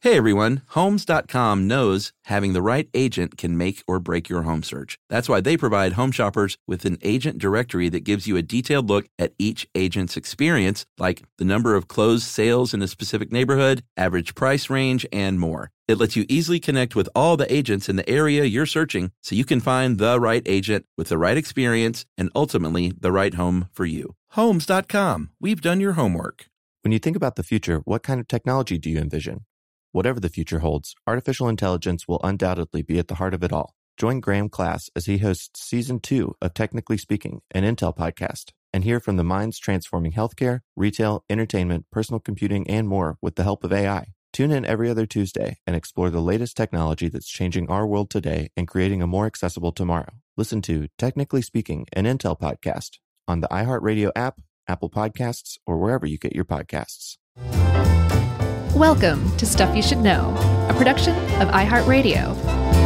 Hey everyone, Homes.com knows having the right agent can make or break your home search. That's why they provide home shoppers with an agent directory that gives you a detailed look at each agent's experience, like the number of closed sales in a specific neighborhood, average price range, and more. It lets you easily connect with all the agents in the area you're searching so you can find the right agent with the right experience and ultimately the right home for you. Homes.com. We've done your homework. When you think about the future, what kind of technology do you envision? Whatever the future holds, artificial intelligence will undoubtedly be at the heart of it all. Join Graham Class as he hosts Season 2 of Technically Speaking, an Intel podcast, and hear from the minds transforming healthcare, retail, entertainment, personal computing, and more with the help of AI. Tune in every other Tuesday and explore the latest technology that's changing our world today and creating a more accessible tomorrow. Listen to Technically Speaking, an Intel podcast on the iHeartRadio app, Apple Podcasts, or wherever you get your podcasts. Welcome to Stuff You Should Know, a production of iHeartRadio.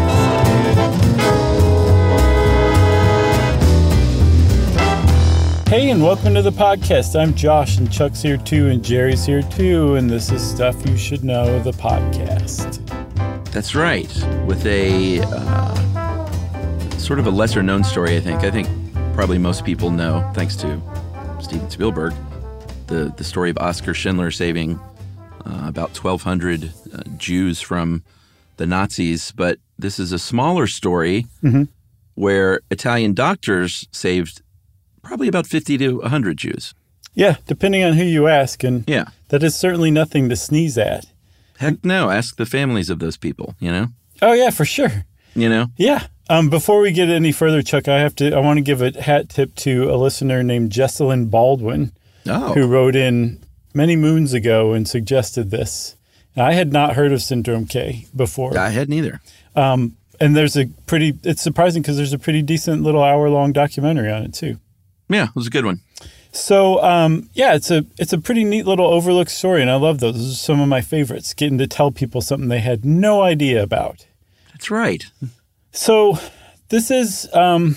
Hey, and welcome to the podcast. I'm Josh, and Chuck's here too, and Jerry's here too, and this is Stuff You Should Know, the podcast. That's right. With a sort of a lesser-known story, I think. I think probably most people know, thanks to Steven Spielberg, the story of Oskar Schindler saving about 1,200 Jews from the Nazis. But this is a smaller story where Italian doctors saved probably about 50 to 100 Jews. Yeah, depending on who you ask. And yeah, that is certainly nothing to sneeze at. Heck no. Ask the families of those people, you know? Oh, yeah, for sure. You know? Yeah. Before we get any further, Chuck, I want to give a hat tip to a listener named Jesselyn Baldwin, who wrote in many moons ago and suggested this. And I had not heard of Syndrome K before. I hadn't either. And it's surprising because there's a pretty decent little hour-long documentary on it too. Yeah, it was a good one. So, it's a pretty neat little overlooked story, and I love those. Those are some of my favorites, getting to tell people something they had no idea about. That's right. So this is,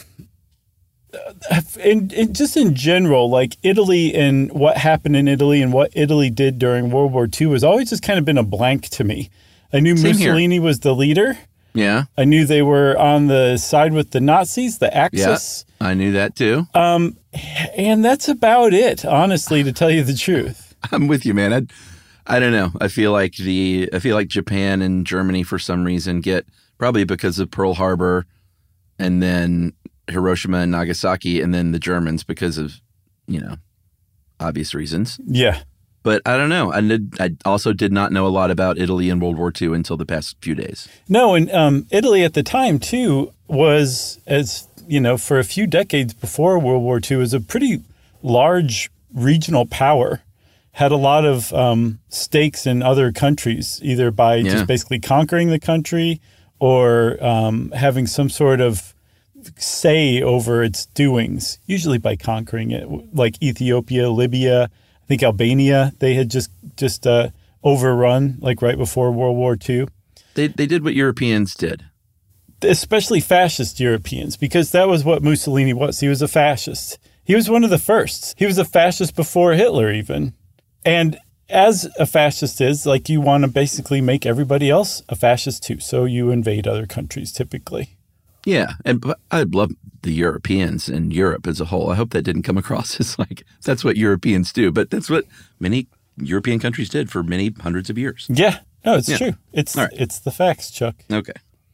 in general, like Italy and what happened in Italy and what Italy did during World War II has always just kind of been a blank to me. I knew Mussolini was the leader. Yeah. I knew they were on the side with the Nazis, the Axis. Yeah, I knew that too. And that's about it, honestly, to tell you the truth. I'm with you, man. I don't know. I feel like Japan and Germany for some reason get, probably because of Pearl Harbor and then Hiroshima and Nagasaki, and then the Germans because of, obvious reasons. Yeah. But I don't know. I also did not know a lot about Italy and World War II until the past few days. No, and Italy at the time, too, was, as for a few decades before World War II, was a pretty large regional power. Had a lot of stakes in other countries, either by just basically conquering the country or having some sort of say over its doings, usually by conquering it, like Ethiopia, Libya, I think Albania, they had just overrun, like right before World War II. They did what Europeans did. Especially fascist Europeans, because that was what Mussolini was. He was a fascist. He was one of the first. He was a fascist before Hitler even. And as a fascist is, like, you want to basically make everybody else a fascist too. So you invade other countries typically. Yeah, and I love the Europeans and Europe as a whole. I hope that didn't come across as like that's what Europeans do, but that's what many European countries did for many hundreds of years. Yeah, no, it's true. It's the facts, Chuck. Okay.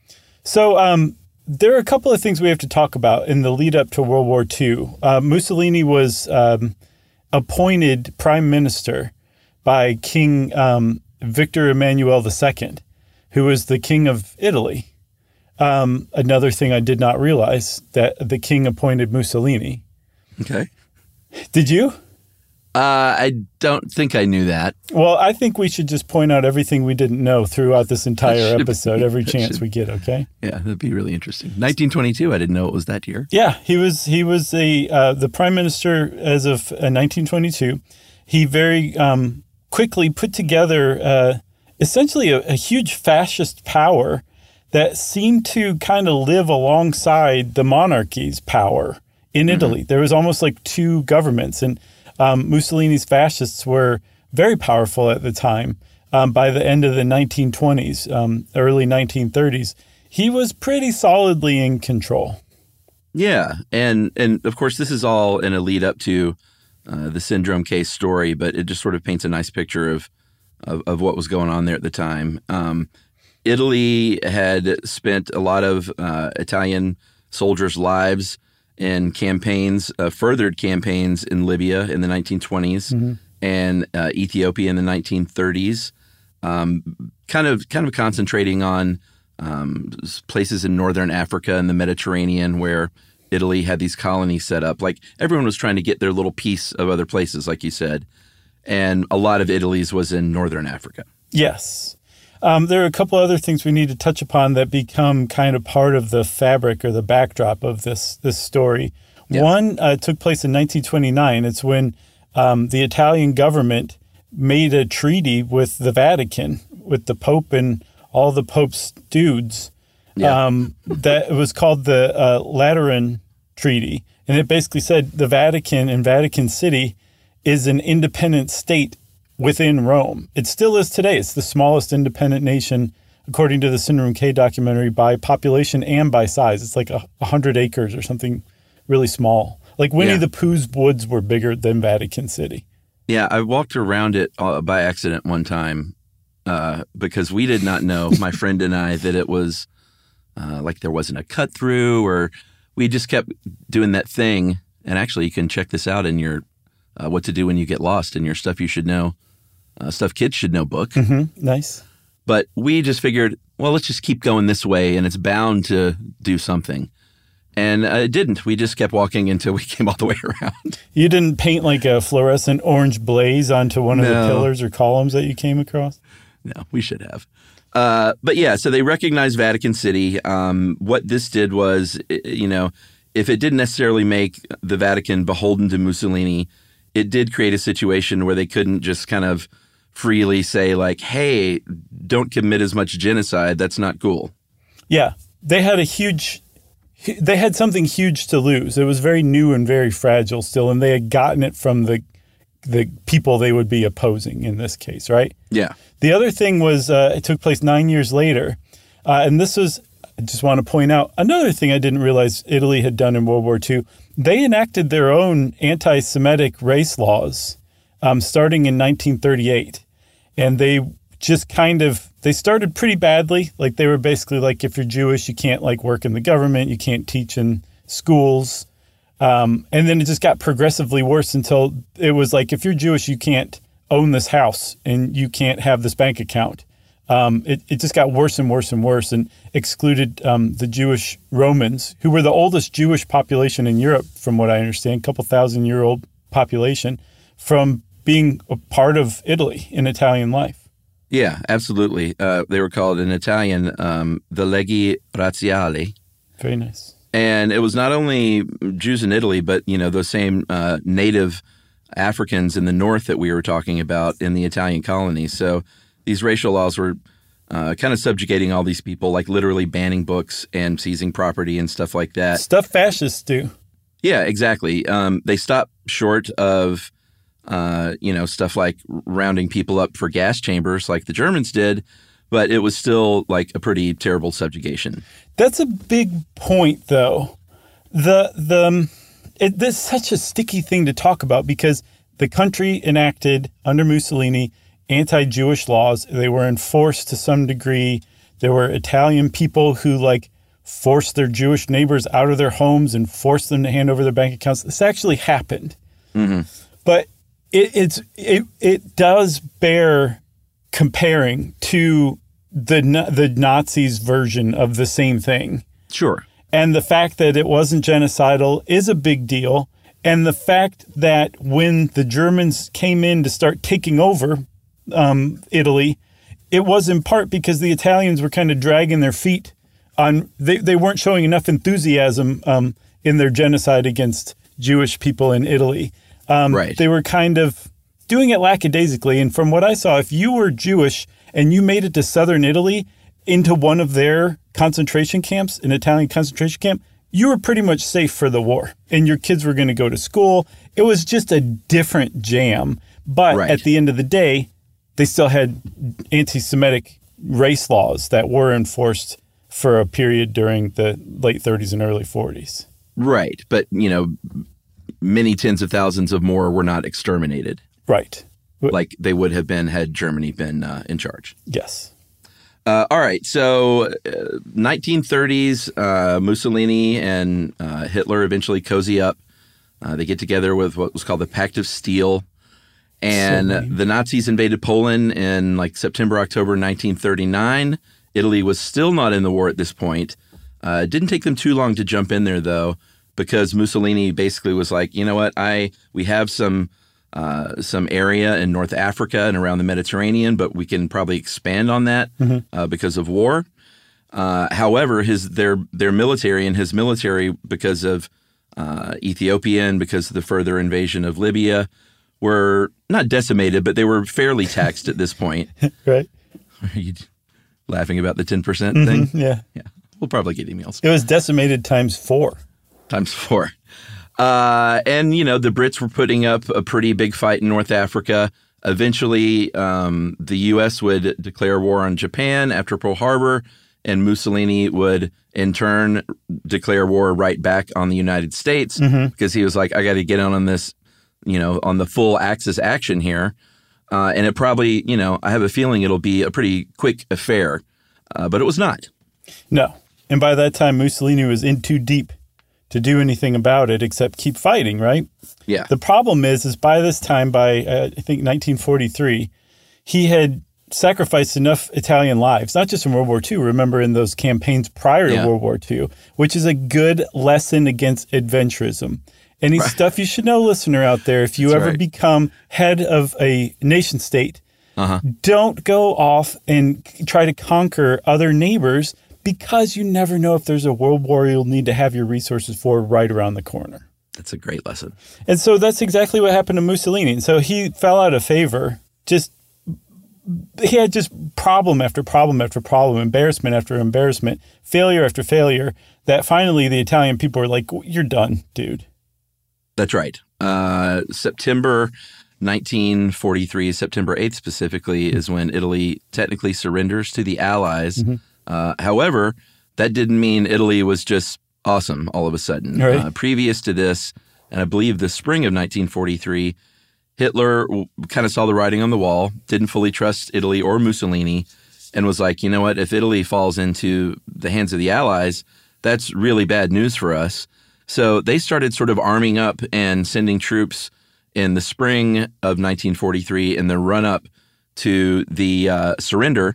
So there are a couple of things we have to talk about in the lead up to World War II. Mussolini was appointed prime minister by King Victor Emmanuel II, who was the king of Italy. Another thing I did not realize, that the king appointed Mussolini. Okay. Did you? I don't think I knew that. Well, I think we should just point out everything we didn't know throughout this entire episode, every chance we get, okay? Yeah, that'd be really interesting. 1922, I didn't know it was that year. Yeah, he was the prime minister as of 1922. He very quickly put together essentially a huge fascist power that seemed to kind of live alongside the monarchy's power in Italy. There was almost like two governments, and Mussolini's fascists were very powerful at the time. by the end of the 1920s, early 1930s, he was pretty solidly in control. Yeah. And of course, this is all in a lead up to the Syndrome case story, but it just sort of paints a nice picture of what was going on there at the time. Italy had spent a lot of Italian soldiers' lives in campaigns, furthered campaigns in Libya in the 1920s and Ethiopia in the 1930s, kind of concentrating on places in northern Africa and the Mediterranean where Italy had these colonies set up. Like everyone was trying to get their little piece of other places, like you said. And a lot of Italy's was in northern Africa. Yes. There are a couple other things we need to touch upon that become kind of part of the fabric or the backdrop of this story. Yeah. One took place in 1929. It's when the Italian government made a treaty with the Vatican, with the Pope and all the Pope's dudes. Yeah. That it was called the Lateran Treaty. And it basically said the Vatican and Vatican City is an independent state within Rome. It still is today. It's the smallest independent nation, according to the Syndrome K documentary, by population and by size. It's like 100 acres or something really small. Like Winnie the Pooh's woods were bigger than Vatican City. Yeah, I walked around it by accident one time because we did not know, my friend and I, that it was like there wasn't a cut through, or we just kept doing that thing. And actually, you can check this out in your What to Do When You Get Lost in your Stuff You Should Know, Stuff Kids Should Know book. Mm-hmm. Nice. But we just figured, well, let's just keep going this way, and it's bound to do something. And it didn't. We just kept walking until we came all the way around. You didn't paint like a fluorescent orange blaze onto one of the pillars or columns that you came across? No, we should have. But yeah, so they recognized Vatican City. What this did was, if it didn't necessarily make the Vatican beholden to Mussolini, it did create a situation where they couldn't just kind of freely say like, hey, don't commit as much genocide. That's not cool. Yeah, they had something huge to lose. It was very new and very fragile still, and they had gotten it from the people they would be opposing in this case, right? Yeah. The other thing was it took place 9 years later, and this was, I just want to point out, another thing I didn't realize Italy had done in World War II. They enacted their own anti-Semitic race laws starting in 1938, and they just they started pretty badly. Like they were basically like, if you're Jewish, you can't like work in the government, you can't teach in schools. And then it just got progressively worse until it was like, if you're Jewish, you can't own this house and you can't have this bank account. It just got worse and worse and worse, and excluded the Jewish Romans, who were the oldest Jewish population in Europe, from what I understand, couple 1,000-year-old population, from being a part of Italy in Italian life. Yeah, absolutely. They were called in Italian the Leggi Razziali. Very nice. And it was not only Jews in Italy, but, those same native Africans in the north that we were talking about in the Italian colonies. So these racial laws were kind of subjugating all these people, like literally banning books and seizing property and stuff like that. Stuff fascists do. Yeah, exactly. They stopped short of, stuff like rounding people up for gas chambers like the Germans did, but it was still like a pretty terrible subjugation. That's a big point, though. This is such a sticky thing to talk about because the country enacted under Mussolini anti-Jewish laws. They were enforced to some degree. There were Italian people who forced their Jewish neighbors out of their homes and forced them to hand over their bank accounts. This actually happened. Mm-hmm. But it does bear comparing to the Nazis' version of the same thing. Sure. And the fact that it wasn't genocidal is a big deal. And the fact that when the Germans came in to start taking over Italy, it was in part because the Italians were kind of dragging their feet on. They weren't showing enough enthusiasm in their genocide against Jewish people in Italy. Right. They were kind of doing it lackadaisically. And from what I saw, if you were Jewish and you made it to southern Italy into one of their concentration camps, an Italian concentration camp, you were pretty much safe for the war. And your kids were going to go to school. It was just a different jam. But at the end of the day, they still had anti-Semitic race laws that were enforced for a period during the late 30s and early 40s. Right. But, many tens of thousands of more were not exterminated. Right. Like they would have been had Germany been in charge. Yes. All right. So 1930s, Mussolini and Hitler eventually cozy up. They get together with what was called the Pact of Steel. And the Nazis invaded Poland in like September, October 1939. Italy was still not in the war at this point. It didn't take them too long to jump in there, though, because Mussolini basically was like, you know what, we have some area in North Africa and around the Mediterranean, but we can probably expand on that because of war. However, their military and his military, because of Ethiopia and because of the further invasion of Libya, were not decimated, but they were fairly taxed at this point. Right. Are you laughing about the 10% thing? Yeah. Yeah. We'll probably get emails. It was decimated times 4. Times 4. And, the Brits were putting up a pretty big fight in North Africa. Eventually, the U.S. would declare war on Japan after Pearl Harbor, and Mussolini would, in turn, declare war right back on the United States because he was like, I got to get on this, on the full Axis action here. And it probably, I have a feeling it'll be a pretty quick affair, but it was not. No. And by that time, Mussolini was in too deep to do anything about it except keep fighting, right? Yeah. The problem is by this time, by I think 1943, he had sacrificed enough Italian lives, not just in World War II, remember in those campaigns prior to World War II, which is a good lesson against adventurism. Any stuff you should know, listener out there, if you ever become head of a nation state, don't go off and try to conquer other neighbors because you never know if there's a world war you'll need to have your resources for right around the corner. That's a great lesson. And so that's exactly what happened to Mussolini. And so he fell out of favor. He had just problem after problem after problem, embarrassment after embarrassment, failure after failure, that finally the Italian people were like, you're done, dude. That's right. September 1943, September 8th specifically, is when Italy technically surrenders to the Allies. However, that didn't mean Italy was just awesome all of a sudden. Right. Previous to this, and I believe the spring of 1943, Hitler kind of saw the writing on the wall, didn't fully trust Italy or Mussolini, and was like, you know what, if Italy falls into the hands of the Allies, that's really bad news for us. So they started sort of arming up and sending troops in the spring of 1943 in the run-up to the surrender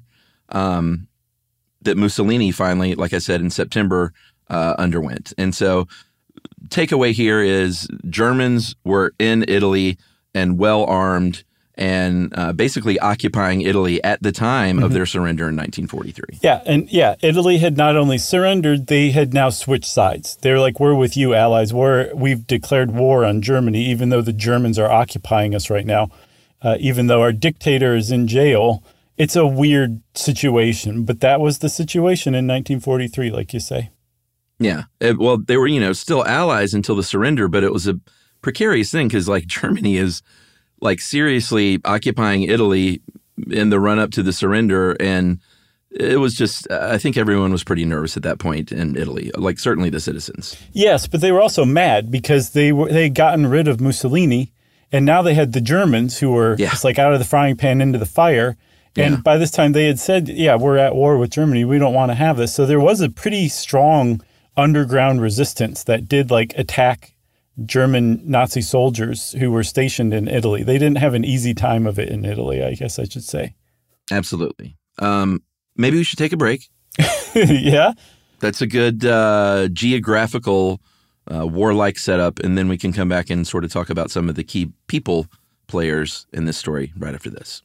that Mussolini finally, like I said, in September, underwent. And so takeaway here is Germans were in Italy and well-armed and basically occupying Italy at the time of their surrender in 1943. Italy had not only surrendered, they had now switched sides. They were like, we're with you, allies. We've declared war on Germany, even though the Germans are occupying us right now. Even though our dictator is in jail, it's a weird situation. But that was the situation in 1943, like you say. Yeah. Well, they were, still allies until the surrender, but it was a precarious thing because, Germany is seriously occupying Italy in the run-up to the surrender. And it was just, I think everyone was pretty nervous at that point in Italy, certainly the citizens. Yes, but they were also mad because they had gotten rid of Mussolini, and now they had the Germans who were just out of the frying pan into the fire. And by this time they had said, we're at war with Germany. We don't want to have this. So there was a pretty strong underground resistance that did attack German Nazi soldiers who were stationed in Italy. They didn't have an easy time of it in Italy, I guess I should say. Absolutely. Maybe we should take a break. Yeah. That's a good geographical warlike setup, and then we can come back and sort of talk about some of the key people players in this story right after this.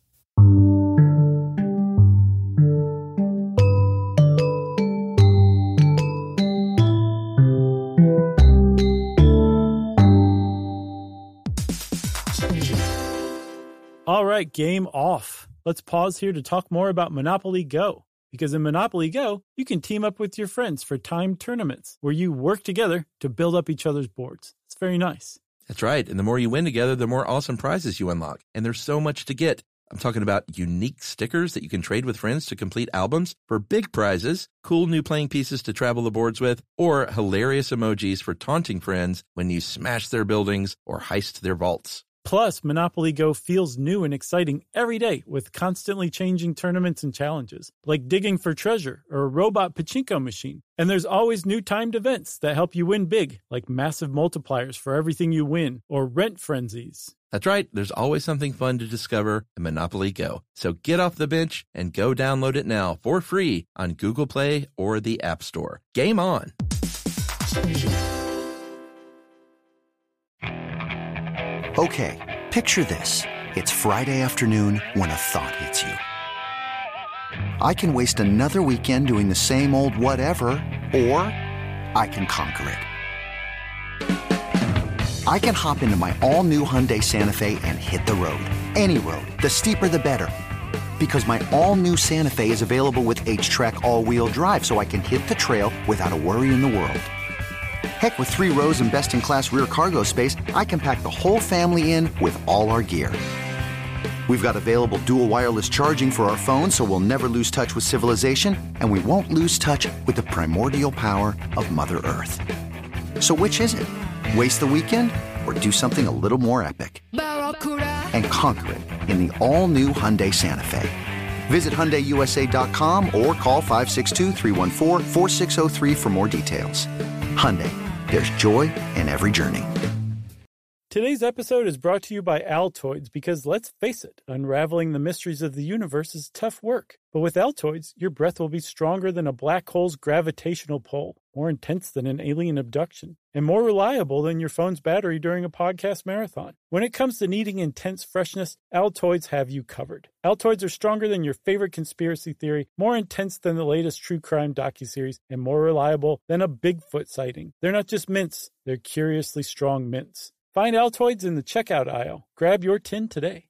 All right, game off. Let's pause here to talk more about Monopoly Go. Because in Monopoly Go, you can team up with your friends for timed tournaments where you work together to build up each other's boards. It's very nice. That's right. And the more you win together, the more awesome prizes you unlock. And there's so much to get. I'm talking about unique stickers that you can trade with friends to complete albums for big prizes, cool new playing pieces to travel the boards with, or hilarious emojis for taunting friends when you smash their buildings or heist their vaults. Plus, Monopoly Go feels new and exciting every day with constantly changing tournaments and challenges, like digging for treasure or a robot pachinko machine. And there's always new timed events that help you win big, like massive multipliers for everything you win or rent frenzies. That's right. There's always something fun to discover in Monopoly Go. So get off the bench and go download it now for free on Google Play or the App Store. Game on. Okay, picture this. It's Friday afternoon when a thought hits you. I can waste another weekend doing the same old whatever, or I can conquer it. I can hop into my all-new Hyundai Santa Fe and hit the road. Any road. The steeper, the better. Because my all-new Santa Fe is available with H-Track all-wheel drive, so I can hit the trail without a worry in the world. Heck, with 3 rows and best-in-class rear cargo space, I can pack the whole family in with all our gear. We've got available dual wireless charging for our phones, so we'll never lose touch with civilization, and we won't lose touch with the primordial power of Mother Earth. So which is it? Waste the weekend or do something a little more epic? And conquer it in the all-new Hyundai Santa Fe. Visit HyundaiUSA.com or call 562-314-4603 for more details. Hyundai, there's joy in every journey. Today's episode is brought to you by Altoids because, let's face it, unraveling the mysteries of the universe is tough work. But with Altoids, your breath will be stronger than a black hole's gravitational pull, more intense than an alien abduction, and more reliable than your phone's battery during a podcast marathon. When it comes to needing intense freshness, Altoids have you covered. Altoids are stronger than your favorite conspiracy theory, more intense than the latest true crime docuseries, and more reliable than a Bigfoot sighting. They're not just mints, they're curiously strong mints. Find Altoids in the checkout aisle. Grab your tin today.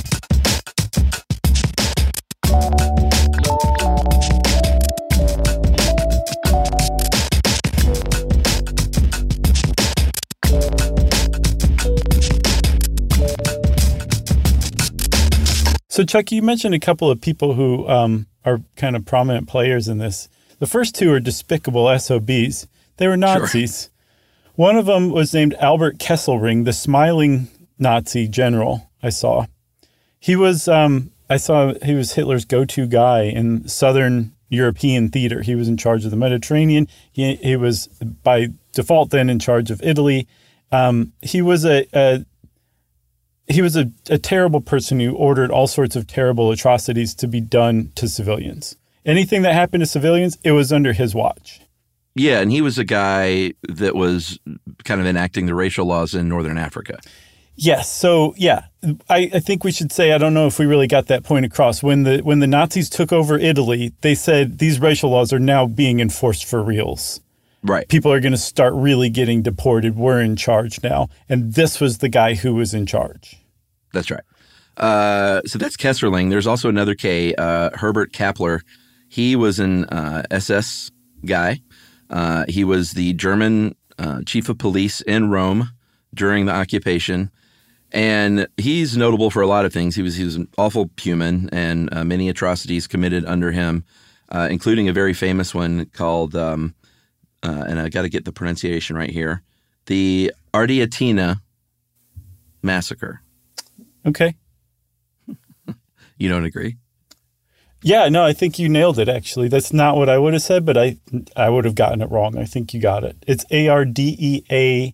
So, Chuck, you mentioned a couple of people who are kind of prominent players in this. The first two are despicable SOBs. They were Nazis. Sure. One of them was named Albert Kesselring, the smiling Nazi general I saw. He was, he was Hitler's go-to guy in Southern European theater. He was in charge of the Mediterranean. He was, by default then, in charge of Italy. He was a terrible person who ordered all sorts of terrible atrocities to be done to civilians. Anything that happened to civilians, it was under his watch. Yeah, and he was a guy that was kind of enacting the racial laws in Northern Africa. Yes. So, yeah, I think we should say, I don't know if we really got that point across. When the Nazis took over Italy, they said these racial laws are now being enforced for reals. Right. People are going to start really getting deported. We're in charge now. And this was the guy who was in charge. That's right. So that's Kesselring. There's also another K, Herbert Kappler. He was an SS guy. He was the German chief of police in Rome during the occupation, and he's notable for a lot of things. He was an awful human, and many atrocities committed under him, including a very famous one called, and I got to get the pronunciation right here, the Ardeatina Massacre. Okay. You don't agree? Yeah, no, I think you nailed it, actually. That's not what I would have said, but I would have gotten it wrong. I think you got it. It's Ardeatine.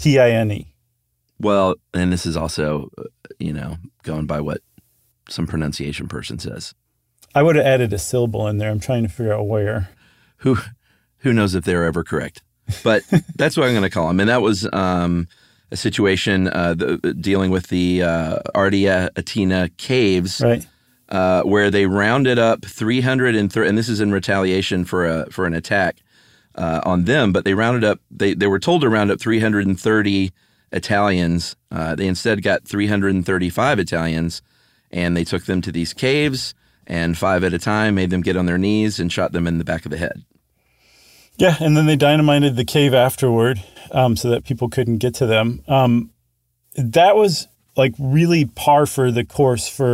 Well, and this is also, going by what some pronunciation person says. I would have added a syllable in there. I'm trying to figure out where. Who knows if they're ever correct? But that's what I'm going to call them. And that was a situation dealing with the Ardeatina caves. Right. Where they rounded up 330, and this is in retaliation for an attack on them. But they rounded up. They were told to round up 330 Italians. They instead got 335 Italians, and they took them to these caves, and 5 at a time made them get on their knees and shot them in the back of the head. Yeah, and then they dynamited the cave afterward, so that people couldn't get to them. That was like really par for the course for the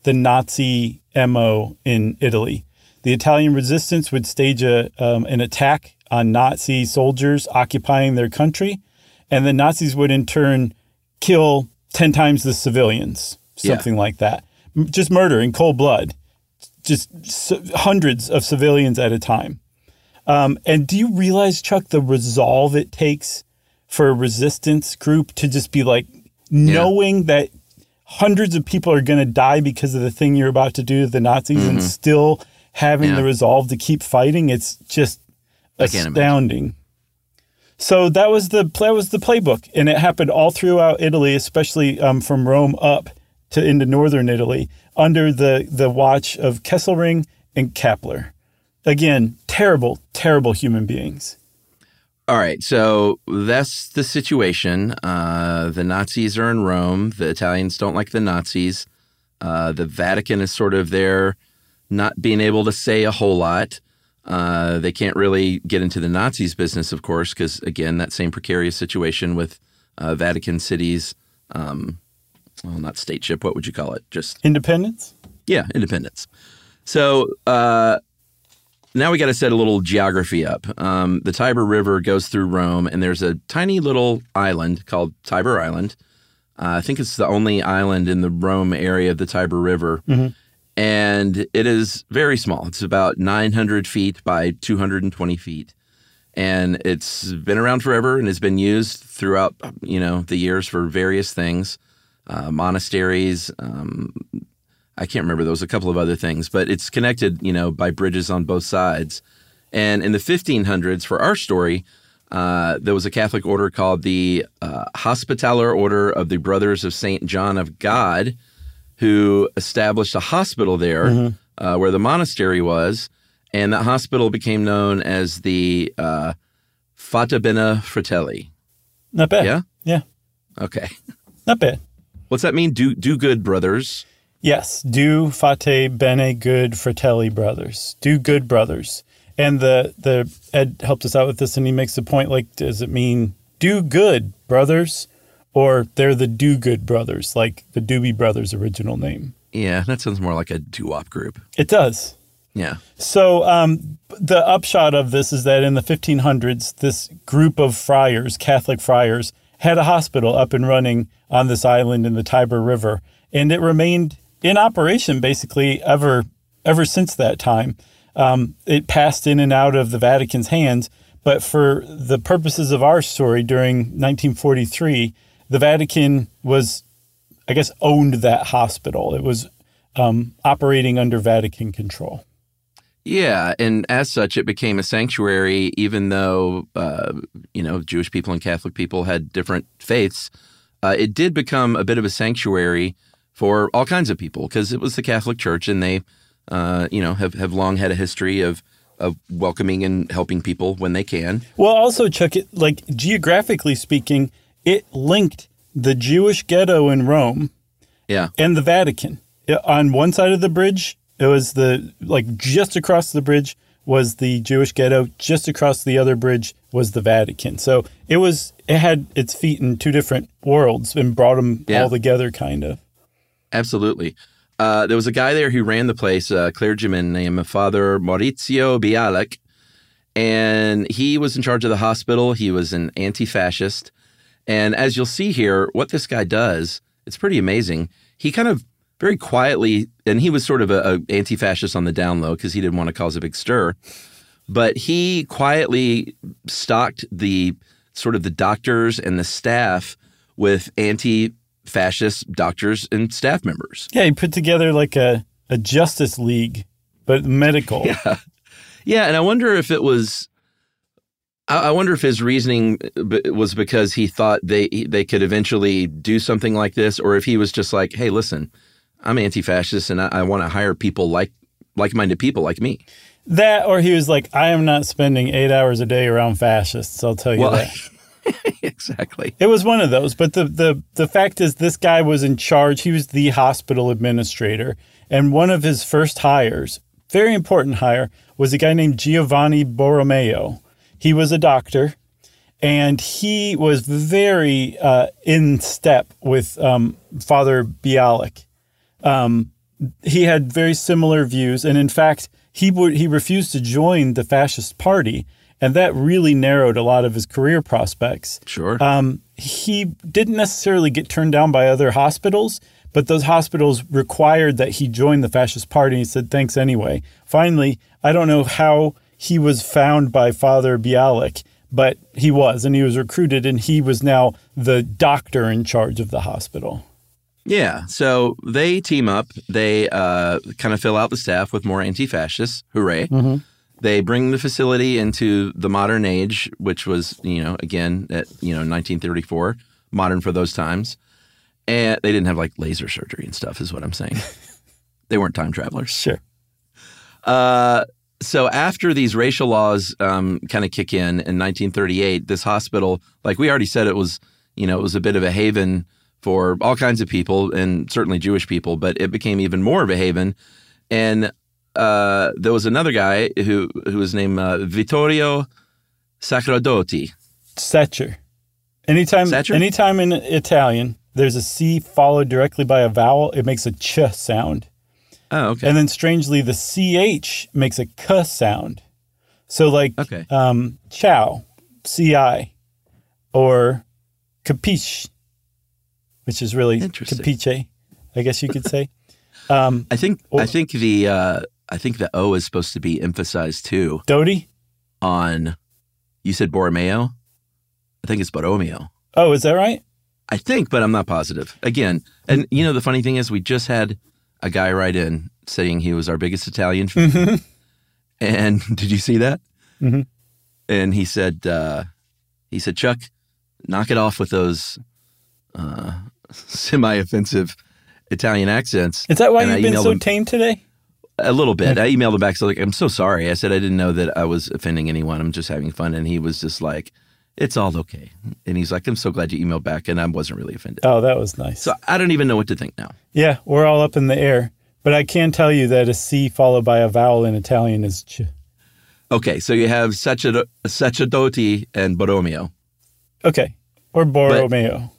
the Nazi MO in Italy. The Italian resistance would stage an attack on Nazi soldiers occupying their country, and the Nazis would in turn kill 10 times the civilians, something like that. Just murder in cold blood, just hundreds of civilians at a time. And do you realize, Chuck, the resolve it takes for a resistance group to just be like, knowing that hundreds of people are going to die because of the thing you're about to do to the Nazis and still having the resolve to keep fighting? It's just astounding. So that was the playbook, and it happened all throughout Italy, especially from Rome up to into northern Italy, under the watch of Kesselring and Kappler. Again, terrible, terrible human beings. All right, so that's the situation. The Nazis are in Rome. The Italians don't like the Nazis. The Vatican is sort of there, not being able to say a whole lot. They can't really get into the Nazis' business, of course, because, again, that same precarious situation with Vatican City's, not stateship, what would you call it? Just independence? Yeah, independence. So now we got to set a little geography up. The Tiber River goes through Rome, and there's a tiny little island called Tiber Island. I think it's the only island in the Rome area of the Tiber River. And it is very small. It's about 900 feet by 220 feet. And it's been around forever and has been used throughout, the years for various things. Monasteries. I can't remember. There was a couple of other things. But it's connected, by bridges on both sides. And in the 1500s, for our story, there was a Catholic order called the Hospitaller Order of the Brothers of St. John of God, who established a hospital there where the monastery was, and that hospital became known as the Fata Bene Fratelli. Not bad. Yeah? Yeah. Okay. Not bad. What's that mean? Do good, brothers. Yes. Do fate bene good fratelli brothers. Do good brothers. And the Ed helped us out with this, and he makes the point, like, does it mean do good, brothers? Or they're the Do Good Brothers, like the Doobie Brothers' original name. Yeah, that sounds more like a doo-wop group. It does. Yeah. So the upshot of this is that in the 1500s, this group of friars, Catholic friars, had a hospital up and running on this island in the Tiber River. And it remained in operation basically ever since that time. It passed in and out of the Vatican's hands. But for the purposes of our story, during 1943, the Vatican was, I guess, owned that hospital. It was operating under Vatican control. Yeah, and as such, it became a sanctuary, even though, Jewish people and Catholic people had different faiths. It did become a bit of a sanctuary for all kinds of people because it was the Catholic Church, and they, have long had a history of welcoming and helping people when they can. Well, also, Chuck, geographically speaking, it linked the Jewish ghetto in Rome and the Vatican. On one side of the bridge, it was just across the bridge was the Jewish ghetto. Just across the other bridge was the Vatican. So it had its feet in two different worlds and brought them all together, kind of. Absolutely. There was a guy there who ran the place, a clergyman named Father Maurizio Bialik, and he was in charge of the hospital. He was an anti-fascist. And as you'll see here, what this guy does, it's pretty amazing. He kind of very quietly, and he was sort of a anti-fascist on the down low because he didn't want to cause a big stir, but he quietly stocked the doctors and the staff with anti-fascist doctors and staff members. Yeah, he put together like a Justice League, but medical. Yeah, and I wonder if it was... I wonder if his reasoning was because he thought they could eventually do something like this, or if he was just like, hey, listen, I'm anti-fascist and I want to hire people like-minded people like me. That, or he was like, I am not spending 8 hours a day around fascists, I'll tell you that. Exactly. It was one of those. But the fact is this guy was in charge. He was the hospital administrator. And one of his first hires, very important hire, was a guy named Giovanni Borromeo. He was a doctor, and he was very in step with Father Bialik. he had very similar views. And in fact, he refused to join the fascist party. And that really narrowed a lot of his career prospects. Sure. He didn't necessarily get turned down by other hospitals, but those hospitals required that he join the fascist party. And he said, thanks anyway. Finally, I don't know how he was found by Father Bialik, but he was, and he was recruited, and he was now the doctor in charge of the hospital. Yeah, so they team up. They kind of fill out the staff with more anti-fascists. Hooray. Mm-hmm. They bring the facility into the modern age, which was, again, at 1934, modern for those times. And they didn't have like laser surgery and stuff, is what I'm saying. They weren't time travelers. Sure. So after these racial laws kind of kick in 1938, this hospital, like we already said, it was a bit of a haven for all kinds of people and certainly Jewish people, but it became even more of a haven. And there was another guy who was named Vittorio Sacerdoti. Satcher. Anytime in Italian, there's a C followed directly by a vowel, it makes a ch sound. Oh, okay. And then strangely, the CH makes a K sound. So like ciao, CI, or capiche, which is really capiche, I guess you could say. I think the O is supposed to be emphasized too. Doty? You said Borromeo? I think it's Borromeo. Oh, is that right? I think, but I'm not positive. Again, and the funny thing is we just had a guy write in saying he was our biggest Italian fan. Mm-hmm. And did you see that? Mm-hmm. And he said, Chuck, knock it off with those semi-offensive Italian accents. Is that why you've been so tame today? A little bit. I emailed him back, so I'm so sorry. I said I didn't know that I was offending anyone. I'm just having fun. And he was just like, it's all okay. And he's like, I'm so glad you emailed back. And I wasn't really offended. Oh, that was nice. So I don't even know what to think now. Yeah, we're all up in the air. But I can tell you that a C followed by a vowel in Italian is ch. Okay, so you have Sacerdoti and Borromeo. Okay, or Borromeo.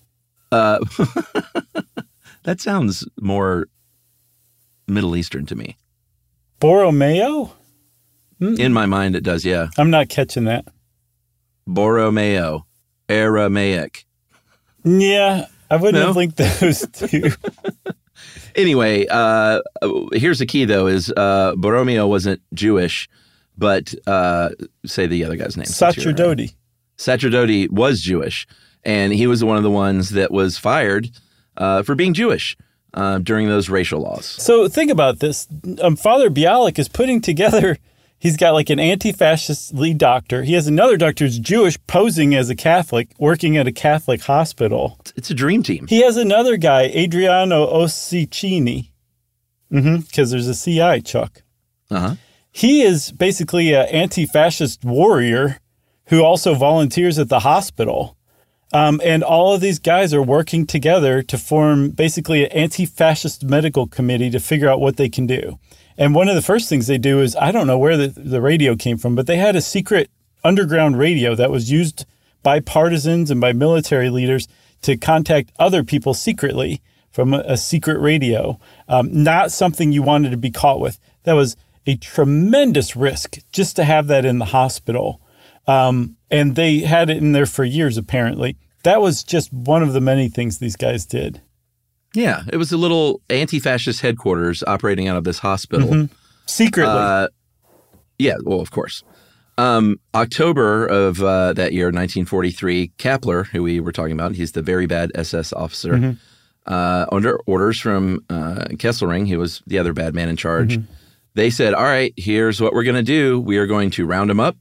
That sounds more Middle Eastern to me. Borromeo? In my mind, it does, yeah. I'm not catching that. Borromeo, Aramaic. Yeah, I wouldn't have linked those two. Anyway, here's the key, though, is Borromeo wasn't Jewish, but say the other guy's name. Sacerdoti. Sacerdoti was Jewish, and he was one of the ones that was fired for being Jewish during those racial laws. So think about this. Father Bialik is putting together, he's got like an anti-fascist lead doctor. He has another doctor who's Jewish posing as a Catholic, working at a Catholic hospital. It's a dream team. He has another guy, Adriano Ossicini, because there's a CI, Chuck. Uh-huh. He is basically an anti-fascist warrior who also volunteers at the hospital. And all of these guys are working together to form basically an anti-fascist medical committee to figure out what they can do. And one of the first things they do is, I don't know where the radio came from, but they had a secret underground radio that was used by partisans and by military leaders to contact other people secretly from a secret radio. Not something you wanted to be caught with. That was a tremendous risk just to have that in the hospital. And they had it in there for years, apparently. That was just one of the many things these guys did. Yeah, it was a little anti-fascist headquarters operating out of this hospital. Mm-hmm. Secretly. Yeah, well, of course. October of that year, 1943, Kappler, who we were talking about, he's the very bad SS officer, under orders from Kesselring, who was the other bad man in charge. Mm-hmm. They said, all right, here's what we're going to do. We are going to round them up.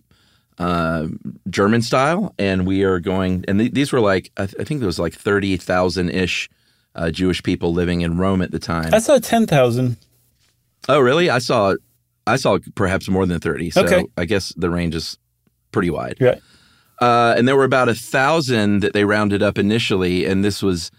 German style, and we are going, and these were like, I think there was like 30,000-ish Jewish people living in Rome at the time. I saw 10,000. Oh, really? I saw perhaps more than 30, so okay. I guess the range is pretty wide. Right. And there were about 1,000 that they rounded up initially, and this was,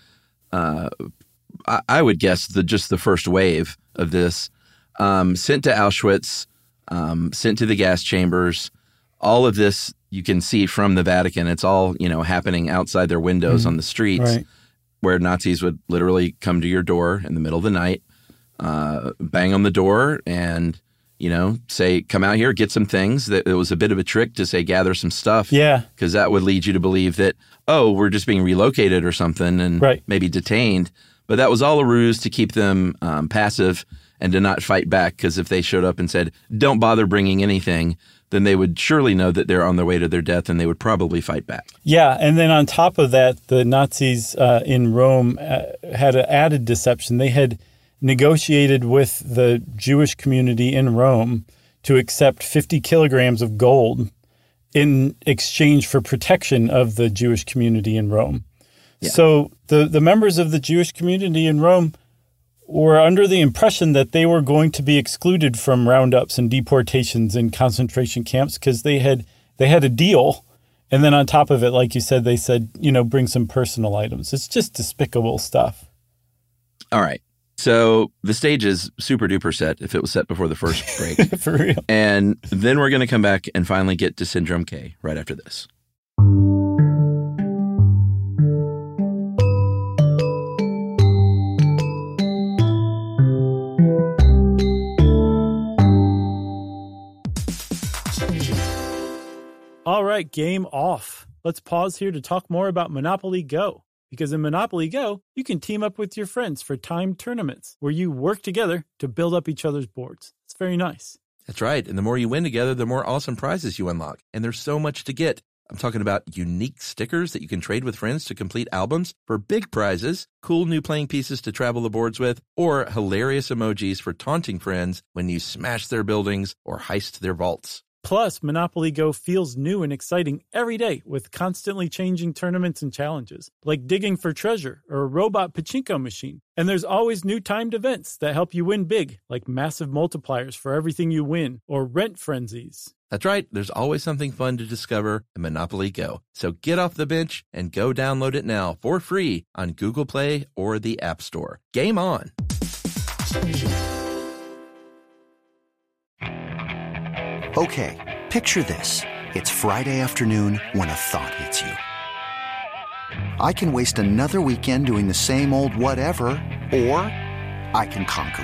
I would guess, just the first wave of this, sent to Auschwitz, sent to the gas chambers. All of this you can see from the Vatican. It's all, happening outside their windows on the streets, right, where Nazis would literally come to your door in the middle of the night, bang on the door and, say, come out here, get some things. That it was a bit of a trick to say, gather some stuff. Yeah. Because that would lead you to believe that, we're just being relocated or something and maybe detained. But that was all a ruse to keep them passive and to not fight back. Because if they showed up and said, don't bother bringing anything, then they would surely know that they're on their way to their death and they would probably fight back. Yeah. And then on top of that, the Nazis in Rome had an added deception. They had negotiated with the Jewish community in Rome to accept 50 kilograms of gold in exchange for protection of the Jewish community in Rome. Yeah. So the members of the Jewish community in Rome were under the impression that they were going to be excluded from roundups and deportations and concentration camps because they had a deal. And then on top of it, like you said, they said, bring some personal items. It's just despicable stuff. All right. So the stage is super duper set if it was set before the first break. For real. And then we're going to come back and finally get to Syndrome K right after this. All right, game off. Let's pause here to talk more about Monopoly Go. Because in Monopoly Go, you can team up with your friends for timed tournaments where you work together to build up each other's boards. It's very nice. That's right. And the more you win together, the more awesome prizes you unlock. And there's so much to get. I'm talking about unique stickers that you can trade with friends to complete albums for big prizes, cool new playing pieces to travel the boards with, or hilarious emojis for taunting friends when you smash their buildings or heist their vaults. Plus, Monopoly Go feels new and exciting every day with constantly changing tournaments and challenges, like digging for treasure or a robot pachinko machine. And there's always new timed events that help you win big, like massive multipliers for everything you win or rent frenzies. That's right. There's always something fun to discover in Monopoly Go. So get off the bench and go download it now for free on Google Play or the App Store. Game on. Okay, picture this. It's Friday afternoon when a thought hits you. I can waste another weekend doing the same old whatever, or I can conquer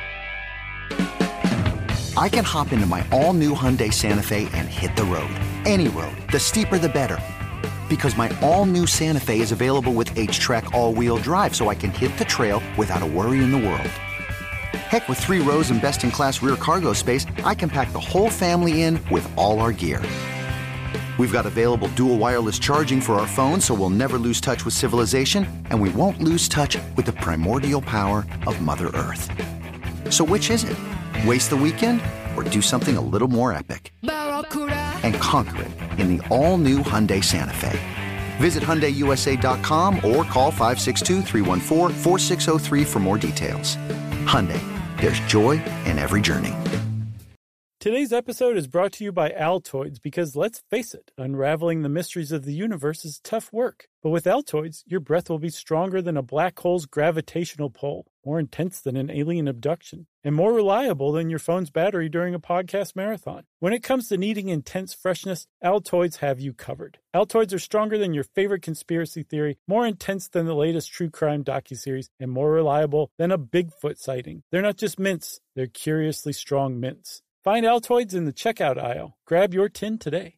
it. I can hop into my all-new Hyundai Santa Fe and hit the road. Any road. The steeper, the better. Because my all-new Santa Fe is available with H-Track all-wheel drive, so I can hit the trail without a worry in the world. Heck, with 3 rows and best-in-class rear cargo space, I can pack the whole family in with all our gear. We've got available dual wireless charging for our phones, so we'll never lose touch with civilization, and we won't lose touch with the primordial power of Mother Earth. So which is it? Waste the weekend or do something a little more epic? And conquer it in the all-new Hyundai Santa Fe. Visit HyundaiUSA.com or call 562-314-4603 for more details. Hyundai, there's joy in every journey. Today's episode is brought to you by Altoids because, let's face it, unraveling the mysteries of the universe is tough work. But with Altoids, your breath will be stronger than a black hole's gravitational pull, more intense than an alien abduction, and more reliable than your phone's battery during a podcast marathon. When it comes to needing intense freshness, Altoids have you covered. Altoids are stronger than your favorite conspiracy theory, more intense than the latest true crime docuseries, and more reliable than a Bigfoot sighting. They're not just mints, they're curiously strong mints. Find Altoids in the checkout aisle. Grab your tin today.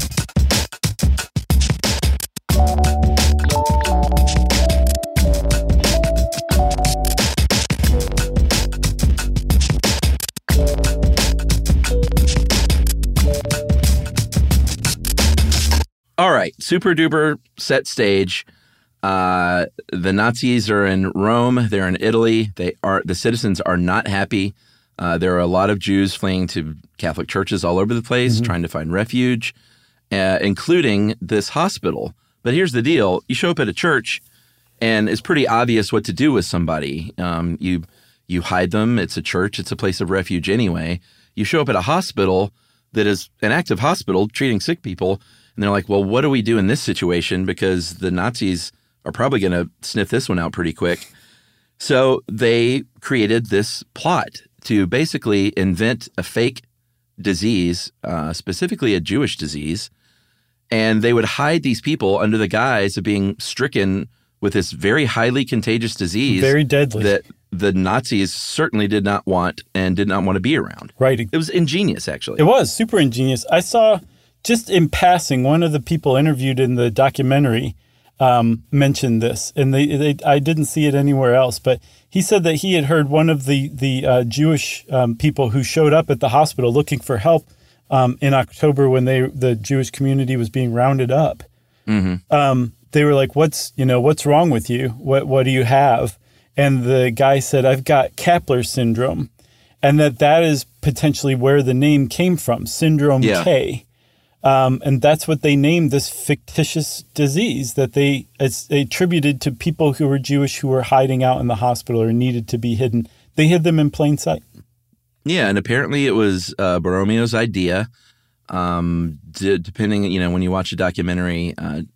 All right, super duper set stage. The Nazis are in Rome. They're in Italy. The citizens are not happy. There are a lot of Jews fleeing to Catholic churches all over the place, trying to find refuge, including this hospital. But here's the deal. You show up at a church, and it's pretty obvious what to do with somebody. You hide them. It's a church. It's a place of refuge anyway. You show up at a hospital that is an active hospital treating sick people, and they're like, well, what do we do in this situation? Because the Nazis are probably going to sniff this one out pretty quick. So they created this plot to basically invent a fake disease, specifically a Jewish disease, and they would hide these people under the guise of being stricken with this very highly contagious disease. Very deadly. the Nazis certainly did not want to be around. Right. It was ingenious, actually. It was super ingenious. I saw, just in passing, one of the people interviewed in the documentary mentioned this, and I didn't see it anywhere else, but he said that he had heard one of the Jewish people who showed up at the hospital looking for help in October when the Jewish community was being rounded up. Mm-hmm. They were like, what's wrong with you? What do you have? And the guy said, I've got Kapler syndrome, and that is potentially where the name came from, Syndrome K. And that's what they named this fictitious disease that they attributed to people who were Jewish who were hiding out in the hospital or needed to be hidden. They hid them in plain sight. Yeah, and apparently it was Borromeo's idea. Depending, when you watch a documentary,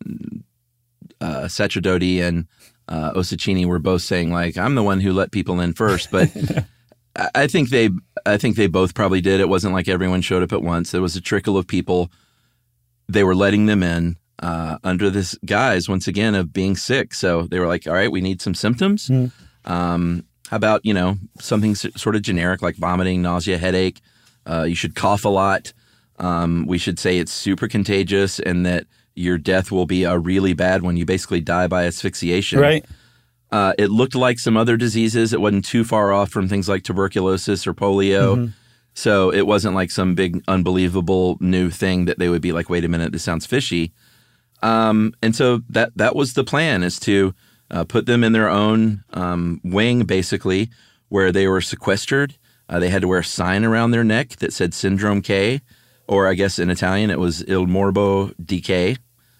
Sacerdoti and Ossicini were both saying, like, I'm the one who let people in first, but I think they both probably did. It wasn't like everyone showed up at once. There was a trickle of people. They were letting them in under this guise, once again, of being sick. So they were like, all right, we need some symptoms. How about, something sort of generic like vomiting, nausea, headache. You should cough a lot. We should say it's super contagious and that your death will be a really bad one. You basically die by asphyxiation. Right. It looked like some other diseases. It wasn't too far off from things like tuberculosis or polio. Mm-hmm. So it wasn't like some big, unbelievable new thing that they would be like, wait a minute, this sounds fishy. And so that was the plan, is to put them in their own wing, basically, where they were sequestered. They had to wear a sign around their neck that said Syndrome K, or I guess in Italian it was Il Morbo DK,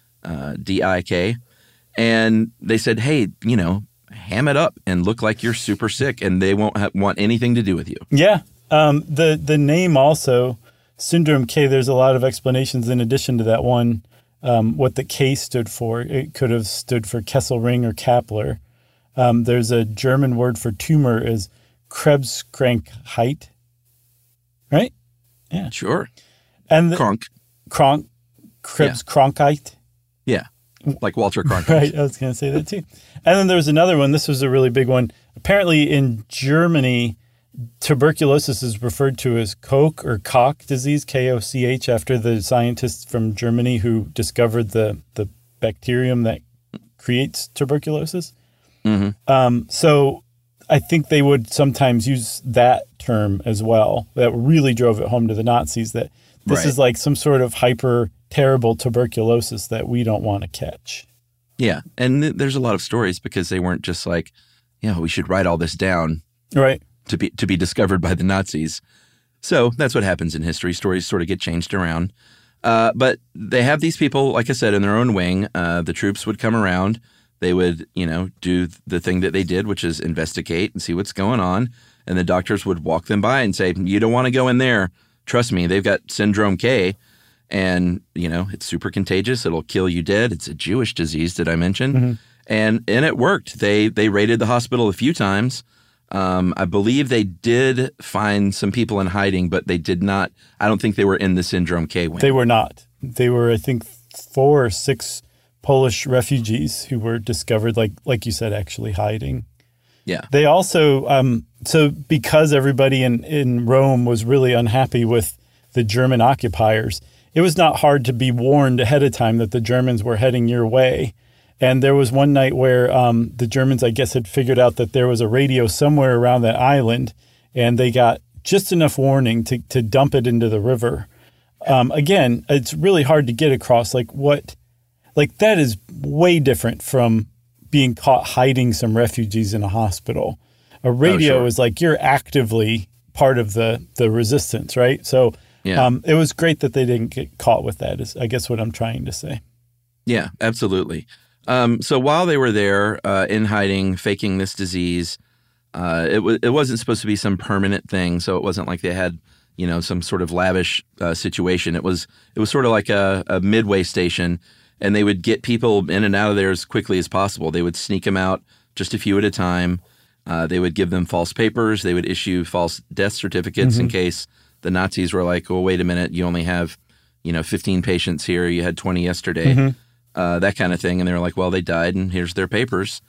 D-I-K. And they said, hey, ham it up and look like you're super sick, and they won't want anything to do with you. Yeah. The name also, Syndrome K, there's a lot of explanations in addition to that one, what the K stood for. It could have stood for Kesselring or Kapler. There's a German word for tumor is Krebskrankheit. Right? Yeah. Sure. And Krebskrankheit. Yeah. Like Walter Cronkite. Right, I was going to say that too. And then there was another one. This was a really big one. Apparently in Germany, tuberculosis is referred to as Koch or Koch disease, K-O-C-H, after the scientists from Germany who discovered the bacterium that creates tuberculosis. Mm-hmm. So I think they would sometimes use that term as well. That really drove it home to the Nazis that this is like some sort of hyper terrible tuberculosis that we don't want to catch. Yeah. And there's a lot of stories because they weren't just like, we should write all this down. Right. To be discovered by the Nazis. So that's what happens in history. Stories sort of get changed around. But they have these people, like I said, in their own wing. The troops would come around. They would, do the thing that they did, which is investigate and see what's going on. And the doctors would walk them by and say, you don't want to go in there. Trust me, they've got Syndrome K. And, it's super contagious. It'll kill you dead. It's a Jewish disease, did I mention? Mm-hmm. And it worked. They raided the hospital a few times. I believe they did find some people in hiding, but they did not. I don't think they were in the Syndrome K wing. They were not. They were, I think, 4 or 6 Polish refugees who were discovered, like you said, actually hiding. Yeah. They also, so because everybody in Rome was really unhappy with the German occupiers, it was not hard to be warned ahead of time that the Germans were heading your way. And there was one night where the Germans, I guess, had figured out that there was a radio somewhere around that island, and they got just enough warning to dump it into the river. Again, it's really hard to get across that is way different from being caught hiding some refugees in a hospital. A radio is like you're actively part of the resistance, right? So it was great that they didn't get caught with that, is I guess what I'm trying to say. Yeah, absolutely. So while they were there in hiding, faking this disease, it wasn't supposed to be some permanent thing. So it wasn't like they had, some sort of lavish situation. It was sort of like a midway station, and they would get people in and out of there as quickly as possible. They would sneak them out just a few at a time. They would give them false papers. They would issue false death certificates in case the Nazis were like, well, wait a minute, you only have, 15 patients here. You had 20 yesterday. Mm-hmm. That kind of thing. And they were like, well, they died and here's their papers.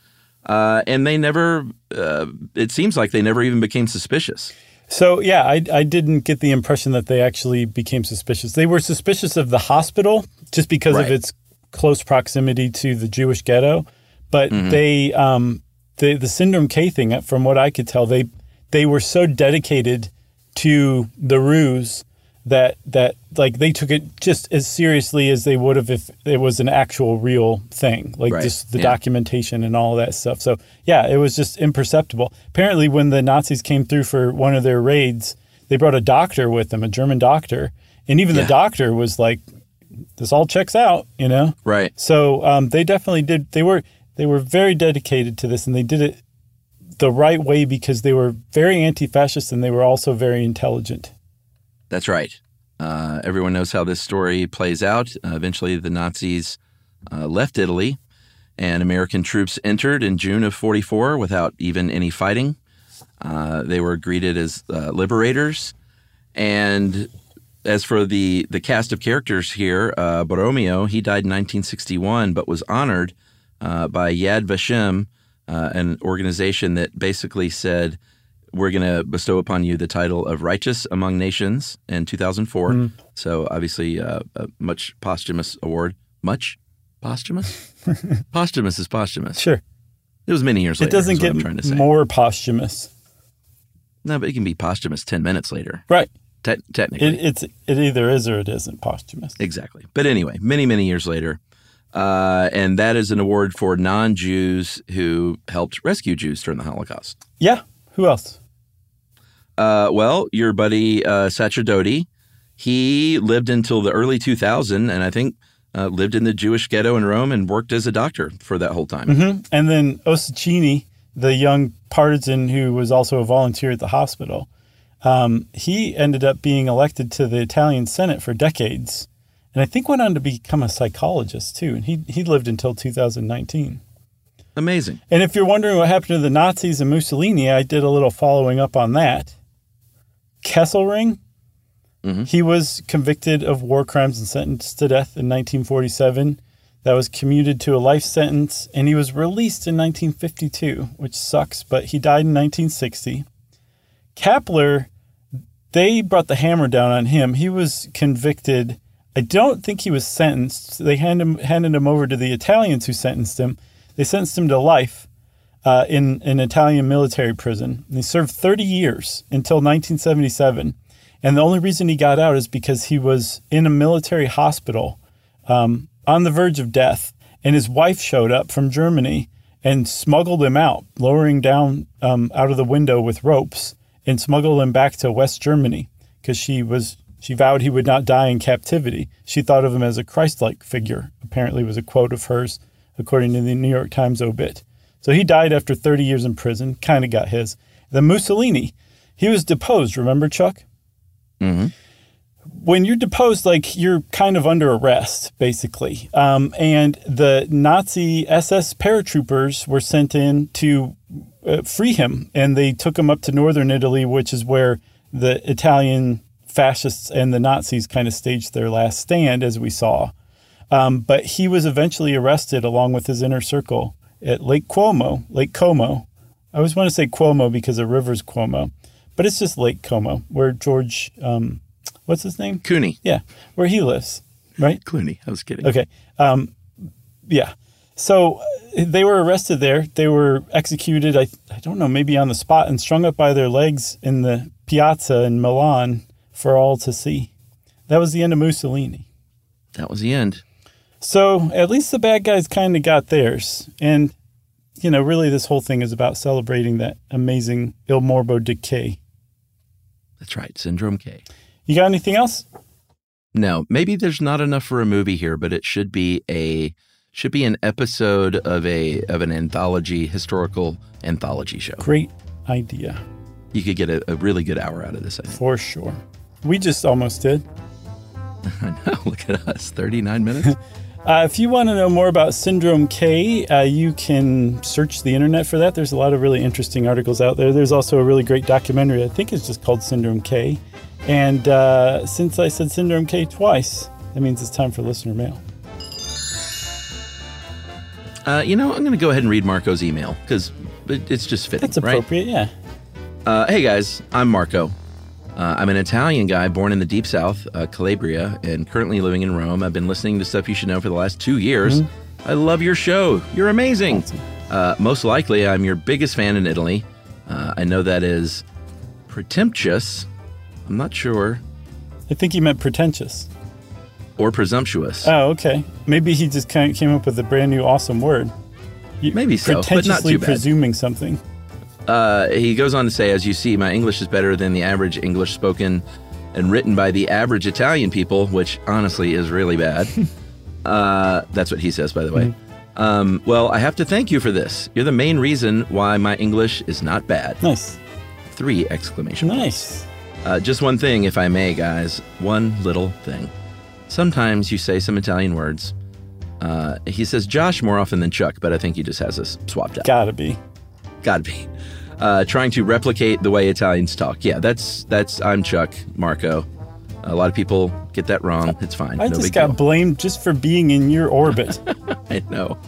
And they never, it seems like they never even became suspicious. So, yeah, I didn't get the impression that they actually became suspicious. They were suspicious of the hospital just because of its close proximity to the Jewish ghetto. But the Syndrome K thing, from what I could tell, they were so dedicated to the ruse that like they took it just as seriously as they would have if it was an actual real thing, like just the documentation and all that stuff. So yeah, it was just imperceptible. Apparently when the Nazis came through for one of their raids, they brought a doctor with them, a German doctor. And even the doctor was like, this all checks out, you know? Right. So they definitely did. They were very dedicated to this, and they did it the right way because they were very anti-fascist and they were also very intelligent. That's right. Everyone knows how this story plays out. Eventually, the Nazis left Italy, and American troops entered in June of 1944 without even any fighting. They were greeted as liberators. And as for the cast of characters here, Borromeo, he died in 1961, but was honored by Yad Vashem, an organization that basically said, we're going to bestow upon you the title of Righteous Among Nations in 2004. So obviously a much posthumous award. Much? Posthumous? Posthumous is posthumous. Sure. It was many years later. It doesn't get more posthumous. No, but it can be posthumous 10 minutes later. Right. Technically. It either is or it isn't posthumous. Exactly. But anyway, many, many years later. And that is an award for non-Jews who helped rescue Jews during the Holocaust. Yeah. Who else? Well, your buddy Sacerdoti, he lived until the early 2000s, and I think lived in the Jewish ghetto in Rome and worked as a doctor for that whole time. Mm-hmm. And then Ossicini, the young partisan who was also a volunteer at the hospital, he ended up being elected to the Italian Senate for decades, and I think went on to become a psychologist too. And he lived until 2019. Amazing. And if you're wondering what happened to the Nazis and Mussolini, I did a little following up on that. Kesselring, he was convicted of war crimes and sentenced to death in 1947. That was commuted to a life sentence, and he was released in 1952, which sucks, but he died in 1960. Kappler, they brought the hammer down on him. He was convicted. I don't think he was sentenced. They handed him over to the Italians who sentenced him. They sentenced him to life in an Italian military prison. And he served 30 years until 1977. And the only reason he got out is because he was in a military hospital on the verge of death. And his wife showed up from Germany and smuggled him out, lowering down out of the window with ropes and smuggled him back to West Germany because she vowed he would not die in captivity. She thought of him as a Christ-like figure, apparently was a quote of hers, according to the New York Times obit. So he died after 30 years in prison, kind of got his. Then Mussolini, he was deposed, remember, Chuck? Mm-hmm. When you're deposed, like, you're kind of under arrest, basically. And the Nazi SS paratroopers were sent in to free him, and they took him up to northern Italy, which is where the Italian fascists and the Nazis kind of staged their last stand, as we saw. But he was eventually arrested along with his inner circle at Lake Como. I always want to say Cuomo because the river's Cuomo, but it's just Lake Como, where George, what's his name? Clooney. Yeah, where he lives, right? Clooney, I was kidding. Okay. Yeah. So they were arrested there. They were executed, I don't know, maybe on the spot and strung up by their legs in the piazza in Milan for all to see. That was the end of Mussolini. That was the end. So at least the bad guys kind of got theirs. And, you know, really this whole thing is about celebrating that amazing Il Morbo Decay. That's right. Syndrome K. You got anything else? No, maybe there's not enough for a movie here, but it should be an episode of an anthology, historical anthology show. Great idea. You could get a really good hour out of this, I think. For sure. We just almost did. I know. Look at us. 39 minutes. If you want to know more about Syndrome K, you can search the internet for that. There's a lot of really interesting articles out there. There's also a really great documentary. I think it's just called Syndrome K. And since I said Syndrome K twice, that means it's time for listener mail. I'm going to go ahead and read Marco's email because it's just fitting. That's appropriate, right? Yeah. Hey, guys, I'm Marco. I'm an Italian guy born in the Deep South, Calabria, and currently living in Rome. I've been listening to Stuff You Should Know for the last 2 years. I love your show. You're amazing. Awesome. Most likely, I'm your biggest fan in Italy. I know that is pretentious. I'm not sure. I think he meant pretentious. Or presumptuous. Oh, okay. Maybe he just kind of came up with a brand new awesome word. Maybe so, but not too bad. Pretentiously presuming something. He goes on to say, as you see, my English is better than the average English spoken and written by the average Italian people, which honestly is really bad. That's what he says, by the way. Well, I have to thank you for this. You're the main reason why my English is not bad. Nice. 3 exclamation points. Nice. Just one thing, if I may, guys. One little thing. Sometimes you say some Italian words. He says Josh more often than Chuck, but I think he just has us swapped out. Gotta be. Trying to replicate the way Italians talk. Yeah, that's I'm Chuck, Marco. A lot of people get that wrong. It's fine. I just got blamed just for being in your orbit. I know.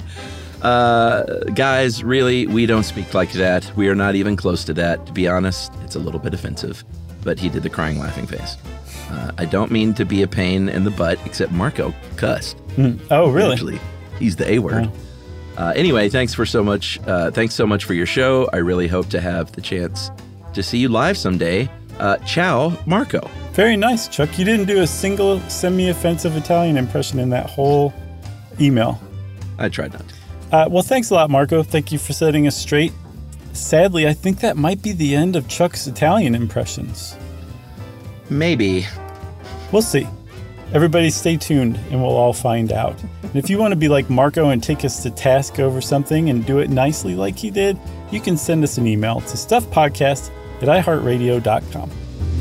Guys, really, we don't speak like that. We are not even close to that. To be honest, it's a little bit offensive. But he did the crying, laughing face. I don't mean to be a pain in the butt, except Marco cussed. Oh, really? Actually, he's the A word. Anyway, thanks so much for your show. I really hope to have the chance to see you live someday. Ciao, Marco. Very nice, Chuck. You didn't do a single semi-offensive Italian impression in that whole email. I tried not to. Well, thanks a lot, Marco. Thank you for setting us straight. Sadly, I think that might be the end of Chuck's Italian impressions. Maybe. We'll see. Everybody stay tuned and we'll all find out. And if you want to be like Marco and take us to task over something and do it nicely like he did, you can send us an email to stuffpodcast@iheartradio.com.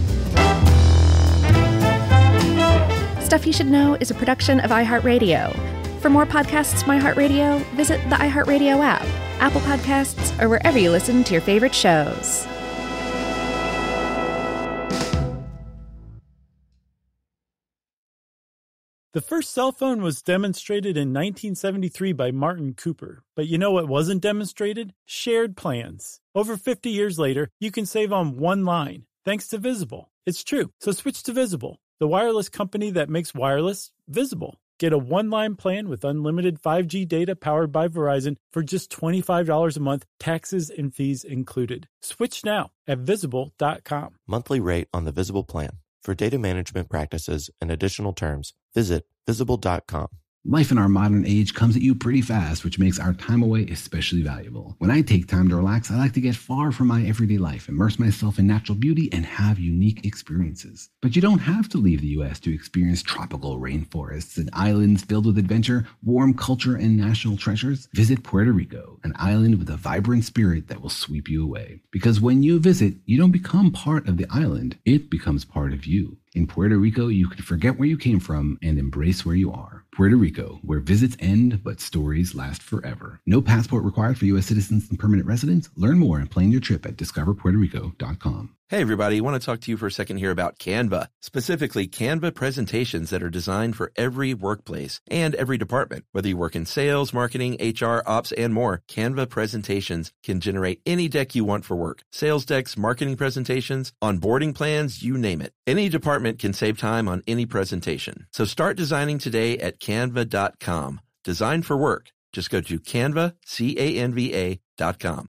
Stuff You Should Know is a production of iHeartRadio. For more podcasts from iHeartRadio, visit the iHeartRadio app, Apple Podcasts, or wherever you listen to your favorite shows. The first cell phone was demonstrated in 1973 by Martin Cooper. But you know what wasn't demonstrated? Shared plans. Over 50 years later, you can save on one line, thanks to Visible. It's true, so switch to Visible, the wireless company that makes wireless visible. Get a one-line plan with unlimited 5G data powered by Verizon for just $25 a month, taxes and fees included. Switch now at Visible.com. Monthly rate on the Visible plan. For data management practices and additional terms, visit Visible.com. Life in our modern age comes at you pretty fast, which makes our time away especially valuable. When I take time to relax, I like to get far from my everyday life, immerse myself in natural beauty, and have unique experiences. But you don't have to leave the U.S. to experience tropical rainforests and islands filled with adventure, warm culture, and national treasures. Visit Puerto Rico, an island with a vibrant spirit that will sweep you away. Because when you visit, you don't become part of the island, it becomes part of you. In Puerto Rico, you can forget where you came from and embrace where you are. Puerto Rico, where visits end, but stories last forever. No passport required for U.S. citizens and permanent residents. Learn more and plan your trip at discoverpuertorico.com. Hey, everybody. I want to talk to you for a second here about Canva, specifically Canva presentations that are designed for every workplace and every department. Whether you work in sales, marketing, HR, ops, and more, Canva presentations can generate any deck you want for work. Sales decks, marketing presentations, onboarding plans, you name it. Any department can save time on any presentation. So start designing today at canva.com. Design for work. Just go to Canva, CANVA.com.